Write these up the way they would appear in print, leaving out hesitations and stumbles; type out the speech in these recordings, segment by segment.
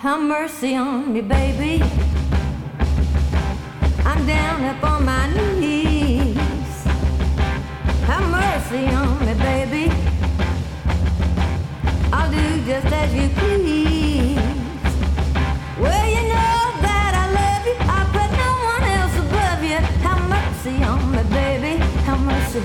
Have mercy on me, baby. I'm down up on my knees. Have mercy on me, baby. I'll do just as you please. Well, you know that I love you. I put no one else above you. Have mercy on me, baby. Have mercy.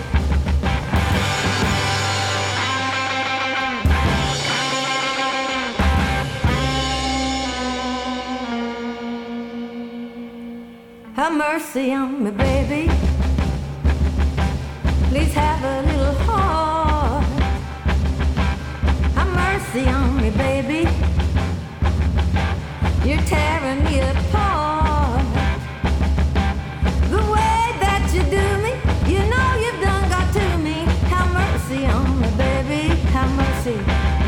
Have mercy on me, baby. Please have a little heart. Have mercy on me, baby. You're tearing me apart. The way that you do me, you know you've done got to me. Have mercy on me, baby. Have mercy.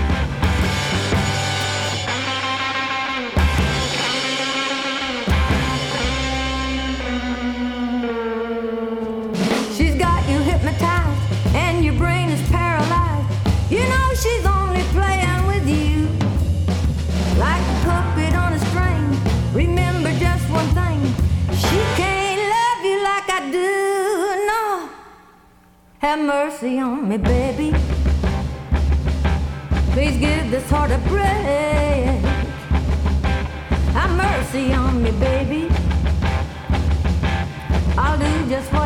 And your brain is paralyzed. You know she's only playing with you, like a puppet on a string. Remember just one thing, she can't love you like I do. No, have mercy on me, baby. Please give this heart a break. Have mercy on me, baby. I'll do just